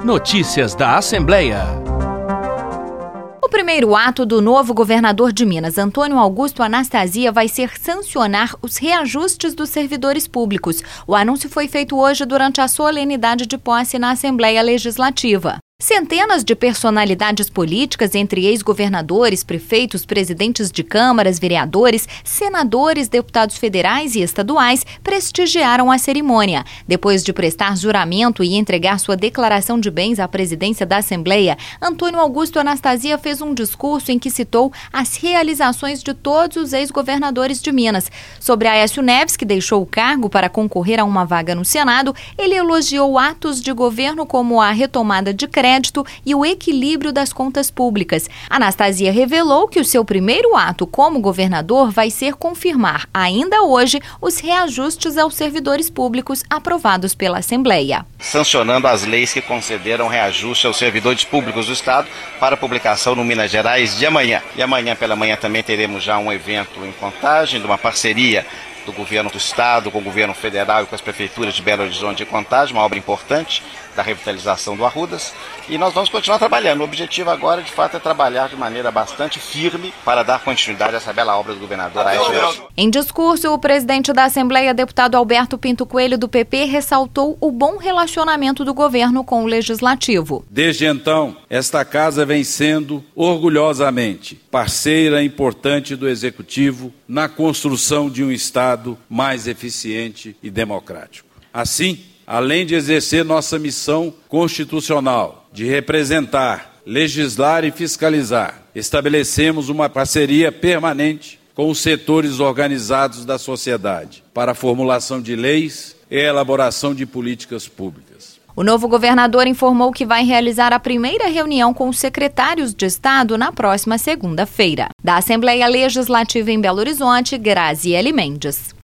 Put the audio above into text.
Notícias da Assembleia. O primeiro ato do novo governador de Minas, Antônio Augusto Anastasia, vai ser sancionar os reajustes dos servidores públicos. O anúncio foi feito hoje durante a solenidade de posse na Assembleia Legislativa. Centenas de personalidades políticas, entre ex-governadores, prefeitos, presidentes de câmaras, vereadores, senadores, deputados federais e estaduais, prestigiaram a cerimônia. Depois de prestar juramento e entregar sua declaração de bens à presidência da Assembleia, Antônio Augusto Anastasia fez um discurso em que citou as realizações de todos os ex-governadores de Minas. Sobre Aécio Neves, que deixou o cargo para concorrer a uma vaga no Senado, ele elogiou atos de governo como a retomada de crédito e o equilíbrio das contas públicas. Anastasia revelou que o seu primeiro ato como governador vai ser confirmar, ainda hoje, os reajustes aos servidores públicos aprovados pela Assembleia. Sancionando as leis que concederam reajuste aos servidores públicos do Estado para publicação no Minas Gerais de amanhã. E amanhã pela manhã também teremos já um evento em Contagem, de uma parceria do governo do Estado com o governo federal e com as prefeituras de Belo Horizonte e Contagem, uma obra importante da revitalização do Arrudas, e nós vamos continuar trabalhando. O objetivo agora, de fato, é trabalhar de maneira bastante firme para dar continuidade a essa bela obra do governador Aécio Neves. Em discurso, o presidente da Assembleia, deputado Alberto Pinto Coelho, do PP, ressaltou o bom relacionamento do governo com o Legislativo. Desde então, esta casa vem sendo, orgulhosamente, parceira importante do Executivo na construção de um Estado mais eficiente e democrático. Assim, além de exercer nossa missão constitucional de representar, legislar e fiscalizar, estabelecemos uma parceria permanente com os setores organizados da sociedade para a formulação de leis e elaboração de políticas públicas. O novo governador informou que vai realizar a primeira reunião com os secretários de Estado na próxima segunda-feira. Da Assembleia Legislativa em Belo Horizonte, Graziele Mendes.